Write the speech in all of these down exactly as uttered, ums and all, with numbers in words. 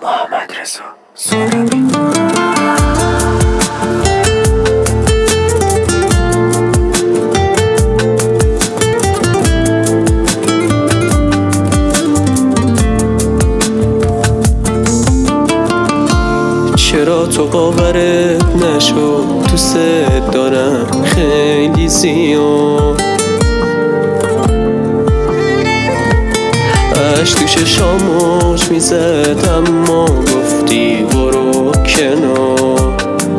محمد رضا سهرابی. چرا تو باورت نشد دوست دارم خیلی زیاد، عشق تو چشامش میزد اما گفتی برو کنار،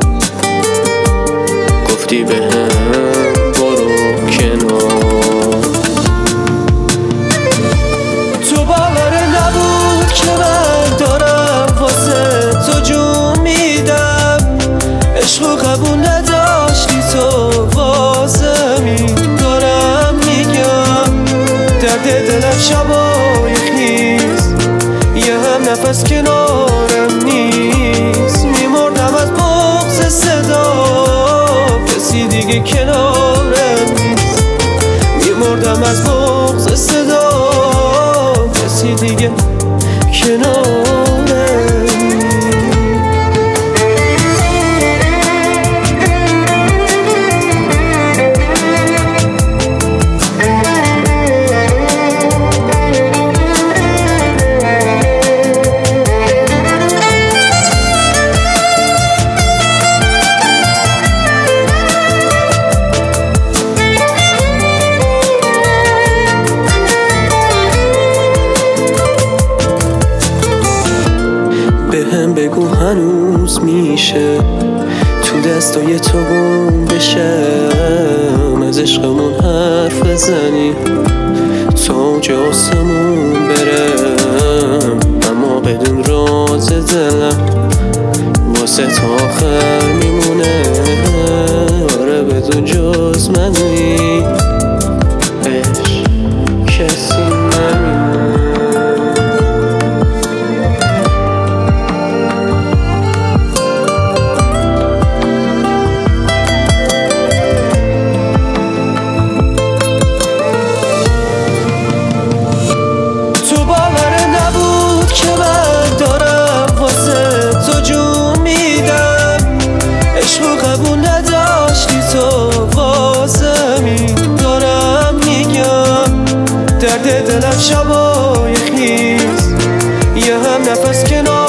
گفتی بهم برو کنار. تو باور نبود که من دارم واسه تو جون میدم، عشقو قبول نداشتی تو واسه می دارم میگم، درد دلم شبای خیز یه هم نفس کنارم نیست، میمردم از بغض صدا کسی دیگه کنارم نیست، میمردم از بغض صدا کسی دیگه کنارم نیست. بهم بگو هنوز میشه تو دستای تو گم بشم، از عشقمون حرف بزنی تا اوج آسمون برم، اما بدون راز دلم واسه تا آخر میمونه، آره بدون جز منی عشق کسی نمیمونه. قبول نداشتی تو واسه می دارم میگم، درد دلم شبای خیز یه هم نفس کنار